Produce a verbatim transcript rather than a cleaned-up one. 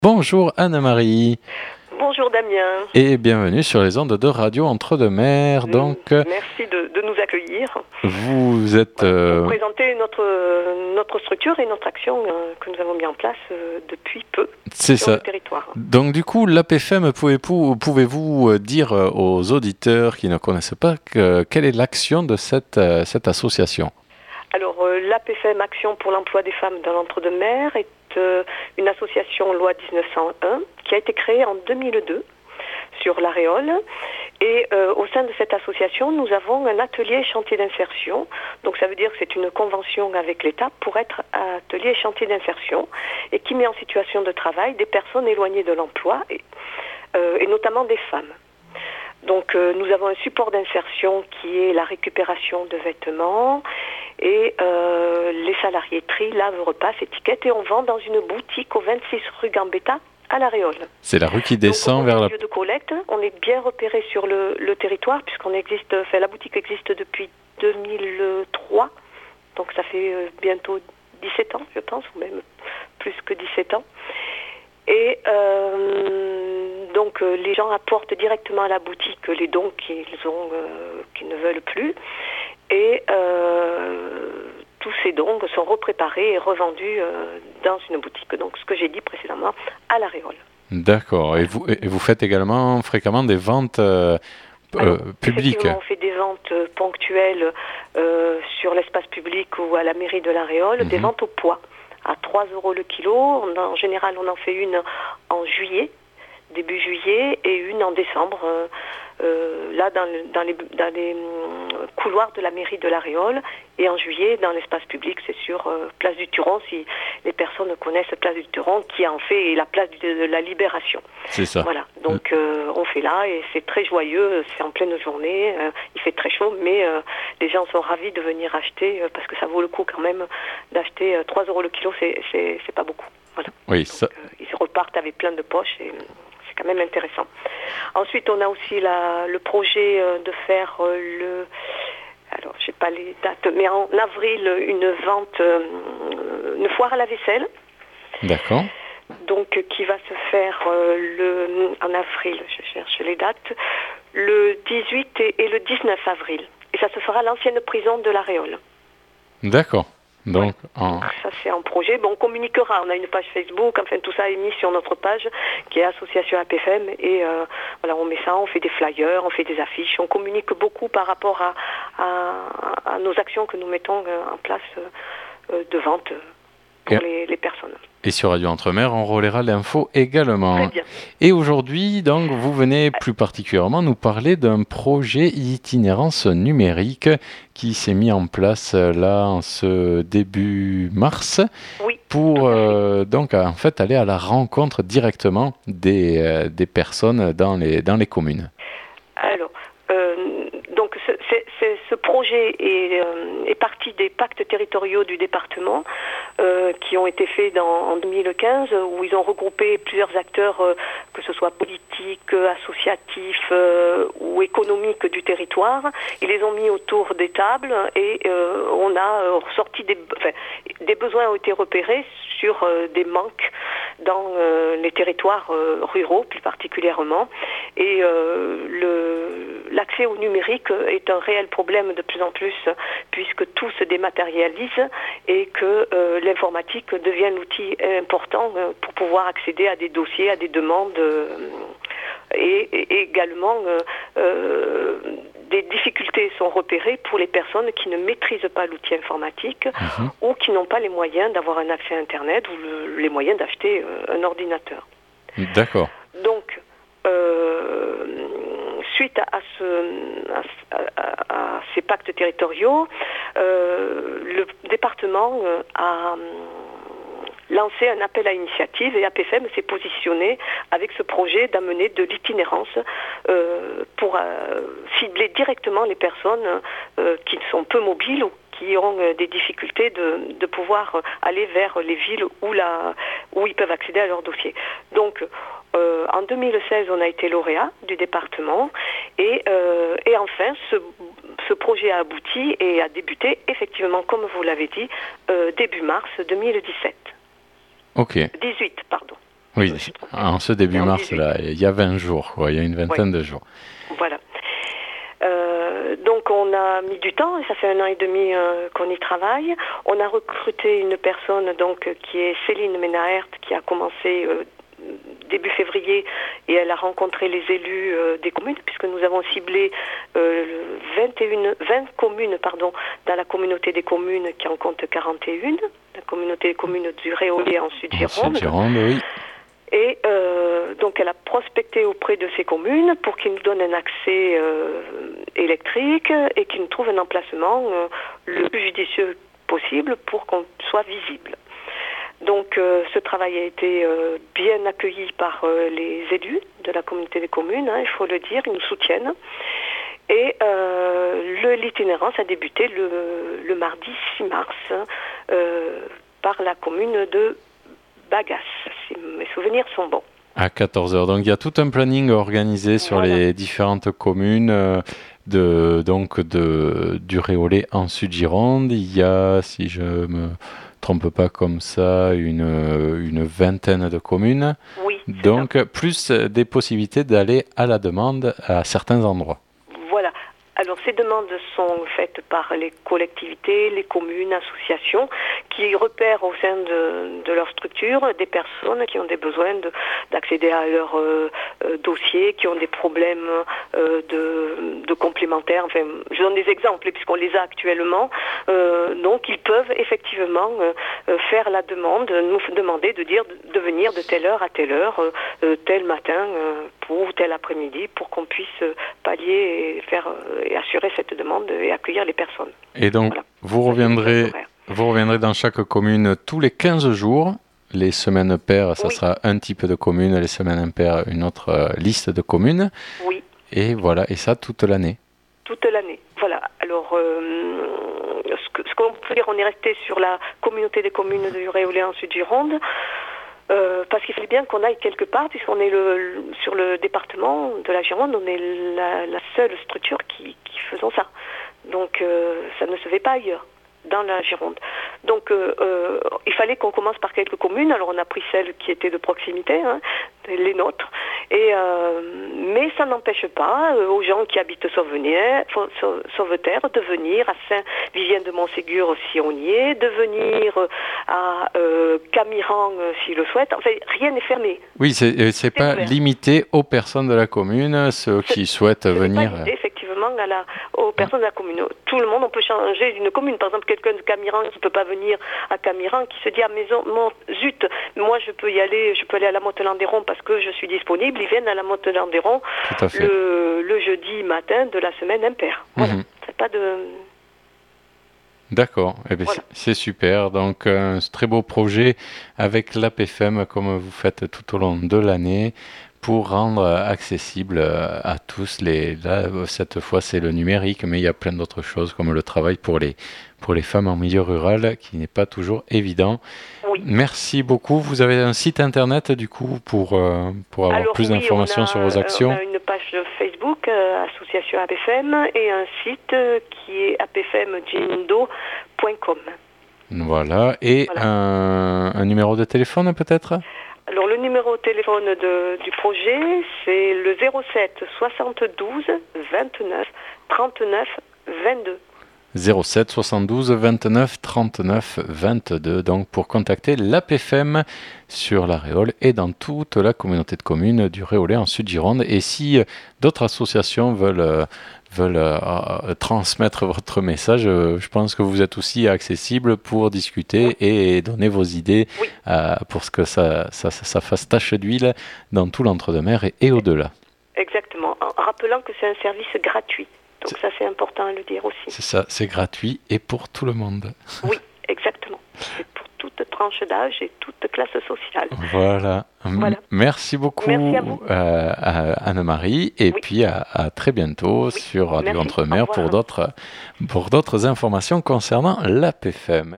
Bonjour Anna-Marie Bonjour Damien. et bienvenue sur les ondes de Radio Entre-deux-Mers. Donc, euh, Merci de, de nous accueillir. vous êtes... Voilà, euh, pour présenter notre, notre structure et notre action euh, que nous avons mis en place euh, depuis peu c'est sur ça. le territoire. Donc du coup, l'A P F M, pouvez-vous, pouvez-vous euh, dire euh, aux auditeurs qui ne connaissent pas que- quelle est l'action de cette, euh, cette association ? Alors euh, l'A P F M Action pour l'emploi des femmes dans l'Entre-deux-Mers est euh, une association loi dix-neuf cent un qui a été créée en deux mille deux sur l'Aréole. Et euh, au sein de cette association, nous avons un atelier chantier d'insertion. Donc ça veut dire que c'est une convention avec l'État pour être atelier chantier d'insertion et qui met en situation de travail des personnes éloignées de l'emploi et, euh, et notamment des femmes. Donc euh, nous avons un support d'insertion qui est la récupération de vêtements et euh, les salariés trient, lavent, repassent, étiquettent et on vend dans une boutique au vingt-six rue Gambetta à l'Aréole. C'est la rue qui descend Donc, vers on est la... un lieu de collecte, on est bien repéré sur le, le territoire puisqu'on existe, enfin, la boutique existe depuis deux mille trois, donc ça fait euh, bientôt dix-sept ans, je pense, ou même plus que dix-sept ans. Et euh, donc euh, les gens apportent directement à la boutique les dons qu'ils ont, euh, qu'ils ne veulent plus, et euh, tous ces dons sont repréparés et revendus euh, dans une boutique. Donc ce que j'ai dit précédemment, à l'Aréole. D'accord. Et vous, et vous faites également fréquemment des ventes euh, Alors, euh, publiques ? effectivement, on fait des ventes euh, ponctuelles euh, sur l'espace public ou à la mairie de l'Aréole, Mhm. des ventes au poids, à trois euros le kilo. On en, en général, on en fait une en juillet, début juillet, et une en décembre, euh, euh, là dans, le, dans les, dans les hum, couloirs de la mairie de l'Aréole, et en juillet dans l'espace public, c'est sur euh, Place du Turon, si les personnes connaissent Place du Turon, qui en fait est la place de, de la Libération. C'est ça. Voilà, donc euh, on fait là, et c'est très joyeux, c'est en pleine journée, euh, il fait très chaud, mais euh, les gens sont ravis de venir acheter, euh, parce que ça vaut le coup quand même d'acheter euh, trois euros le kilo, c'est, c'est, c'est pas beaucoup. Voilà. Oui, Donc, ça... euh, ils repartent avec plein de poches, et c'est quand même intéressant. Ensuite, on a aussi la, le projet euh, de faire euh, le... Alors, je sais pas les dates, mais en avril, une vente, euh, une foire à la vaisselle. D'accord. Donc, euh, qui va se faire euh, le, en avril, je cherche les dates, le dix-huit et, et le dix-neuf avril. Et ça se fera à l'ancienne prison de l'Aréole. D'accord. Donc, Ouais. en... Ça, c'est un projet. Bon, on communiquera. On a une page Facebook. Enfin, tout ça est mis sur notre page qui est Association A P F M. Et euh, voilà, on met ça, on fait des flyers, on fait des affiches. On communique beaucoup par rapport à, à, à nos actions que nous mettons en place euh, de vente pour Et- les, les personnes. Et sur Radio Entre-Mers, on relaiera l'info également. Très bien. Et aujourd'hui, donc, vous venez plus particulièrement nous parler d'un projet itinérance numérique qui s'est mis en place euh, là en ce début mars Oui. pour euh, donc en fait aller à la rencontre directement des, euh, des personnes dans les, dans les communes. Alors, euh, donc ce, c'est, c'est, ce projet est, euh, est parti des pactes territoriaux du département euh, qui ont été faits dans, en deux mille quinze, où ils ont regroupé plusieurs acteurs, euh, que ce soit politiques, associatifs euh, ou économiques du territoire. Ils les ont mis autour des tables et euh, on a euh, ressorti des, enfin, des besoins ont été repérés sur euh, des manques dans euh, les territoires euh, ruraux plus particulièrement. Et euh, le, l'accès au numérique est un réel problème de plus en plus puisque tout se dématérialise et que euh, l'informatique devient l'outil important euh, pour pouvoir accéder à des dossiers, à des demandes euh, et, et également euh, euh, des difficultés sont repérées pour les personnes qui ne maîtrisent pas l'outil informatique Mhm. ou qui n'ont pas les moyens d'avoir un accès à Internet ou le, les moyens d'acheter euh, un ordinateur. D'accord. Donc, euh, suite à, ce, à, à, à ces pactes territoriaux, euh, le département euh, a lancé un appel à initiative et A P F M s'est positionné avec ce projet d'amener de l'itinérance euh, pour euh, cibler directement les personnes euh, qui sont peu mobiles ou qui ont euh, des difficultés de, de pouvoir euh, aller vers les villes où, la, où ils peuvent accéder à leur dossier. Donc, euh, en deux mille seize, on a été lauréat du département et, euh, et enfin, ce, ce projet a abouti et a débuté effectivement, comme vous l'avez dit, euh, début mars deux mille dix-sept. Ok. dix-huit, pardon. Oui, en ce début en mars, là, il y a vingt jours, quoi, il y a une vingtaine oui. de jours. Voilà. Euh, donc on a mis du temps, et ça fait un an et demi euh, qu'on y travaille. On a recruté une personne donc qui est Céline Ménahert, qui a commencé euh, début février, et elle a rencontré les élus euh, des communes, puisque nous avons ciblé euh, vingt et un, vingt communes pardon, dans la communauté des communes qui en compte quarante et un, la communauté des communes du Réolais en Sud-Gironde. Sud-Gironde, oui. Et euh, donc elle a prospecté auprès de ces communes pour qu'ils nous donnent un accès euh, électrique et qu'ils nous trouvent un emplacement euh, le plus judicieux possible pour qu'on soit visible. Donc euh, ce travail a été euh, bien accueilli par euh, les élus de la communauté des communes, hein, il faut le dire, ils nous soutiennent. Et euh, le, l'itinérance a débuté le, le mardi six mars hein, euh, par la commune de Bagas, si mes souvenirs sont bons. À quatorze heures. Donc il y a tout un planning organisé sur voilà. les différentes communes euh, de, donc de, du Réolais en Sud-Gironde. Il y a, si je me trompe pas comme ça, une, une vingtaine de communes. Oui. Donc ça. Plus des possibilités d'aller à la demande à certains endroits. Voilà. Alors ces demandes sont faites par les collectivités, les communes, associations qui repèrent au sein de, de leur structure des personnes qui ont des besoins de, d'accéder à leur euh, euh, dossier, qui ont des problèmes euh, de, de complémentaires. Enfin, je donne des exemples puisqu'on les a actuellement. Euh, donc ils peuvent effectivement euh, faire la demande, nous demander de dire de venir de telle heure à telle heure, euh, tel matin euh, pour tel après-midi, pour qu'on puisse pallier et faire euh, et assurer cette demande et accueillir les personnes. Et donc, voilà. vous, reviendrez, vous reviendrez dans chaque commune tous les quinze jours. Les semaines paires, ça oui. sera un type de commune. Les semaines impaires, une autre euh, liste de communes. Oui. Et voilà, et ça toute l'année. Toute l'année, voilà. Alors, euh, ce, que, ce qu'on peut dire, on est resté sur la communauté des communes du Réolais en Sud-Gironde. Euh, parce qu'il fallait bien qu'on aille quelque part, puisqu'on est le, le, sur le département de la Gironde, on est la, la seule structure qui, qui faisons ça. Donc euh, ça ne se fait pas ailleurs, dans la Gironde. Donc euh, euh, il fallait qu'on commence par quelques communes, alors on a pris celles qui étaient de proximité, hein, les nôtres, et, euh, mais ça n'empêche pas euh, aux gens qui habitent Sauveterre, Sauveterre de venir à Saint-Vivien-de-Montségur si on y est, de venir à euh, Camiran euh, s'ils le souhaitent. Enfin, rien n'est fermé. Oui, c'est, c'est, c'est pas ouvert. Limité aux personnes de la commune, ceux c'est, qui souhaitent c'est venir. Pas limité, effectivement, à la, aux personnes de la commune. Tout le monde, on peut changer d'une commune. Par exemple, quelqu'un de Camiran qui ne peut pas venir à Camiran, qui se dit à maison, mon, zut, moi je peux y aller, je peux aller à la Motte-Landéron parce que je suis disponible. Ils viennent à la Motte-Landéron le, le jeudi matin de la semaine impaire. Voilà. Mm-hmm. C'est pas de. D'accord, eh bien, voilà. c'est, c'est super. Donc un très beau projet avec l'A P F M comme vous faites tout au long de l'année pour rendre accessible à tous les. Là, cette fois, c'est le numérique, mais il y a plein d'autres choses comme le travail pour les pour les femmes en milieu rural, qui n'est pas toujours évident. Oui. Merci beaucoup. Vous avez un site internet du coup pour euh, pour avoir Alors, plus oui, d'informations a, sur vos actions. On a une page Facebook, euh, Association A P F M, et un site euh, qui est a p f m gindo point com. Voilà. Et voilà. Un, un numéro de téléphone peut-être? Alors le numéro de téléphone de, du projet, c'est le zéro sept soixante-douze vingt-neuf trente-neuf vingt-deux. zéro sept soixante-douze vingt-neuf trente-neuf vingt-deux, donc pour contacter l'A P F M sur la Réole et dans toute la communauté de communes du Réolais en Sud-Gironde. Et si d'autres associations veulent, veulent euh, transmettre votre message, euh, je pense que vous êtes aussi accessible pour discuter et donner vos idées oui. euh, pour que ça, ça, ça fasse tache d'huile dans tout l'entre-deux-mer et, et au-delà. Exactement, en rappelant que c'est un service gratuit. Donc ça, c'est important à le dire aussi. C'est ça, c'est gratuit et pour tout le monde. Oui, exactement. C'est pour toute tranche d'âge et toute classe sociale. Voilà. voilà. Merci beaucoup Merci à, vous. Euh, à Anne-Marie et oui. puis à, à très bientôt oui. sur Radio Entre-Mer pour d'autres, pour d'autres informations concernant l'A P F M.